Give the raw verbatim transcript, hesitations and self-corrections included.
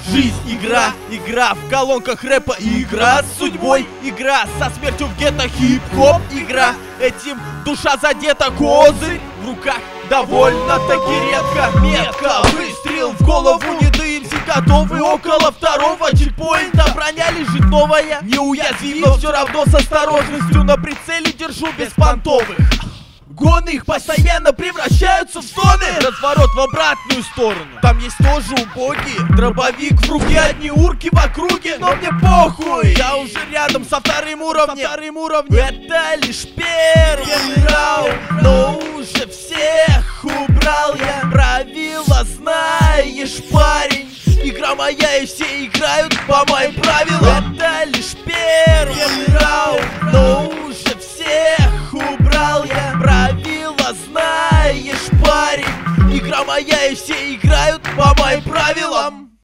Жизнь игра, игра в колонках рэпа, игра с судьбой, игра со смертью в гетто, хип-хоп игра. Этим душа задета, козырь в руках довольно-таки редко. Метко выстрел в голову, не дымся, готовы около второго чекпоинта. Броня лежит новая, неуязвим, но все равно с осторожностью на прицеле держу без понтовых. Гоны их постоянно превращаются в стоны. Разворот в обратную сторону, там есть тоже убогие. Дробовик в руке, одни урки в округе, но мне похуй, я уже рядом со вторым уровнем. Со вторым уровнем. Это лишь первый раунд, но уже всех убрал я. Правила знаешь, парень, игра моя и все играют по моим правилам. Это лишь первый раунд, но уже всех убрал я. Правила знаешь, парень, игра моя и все играют по моим правилам.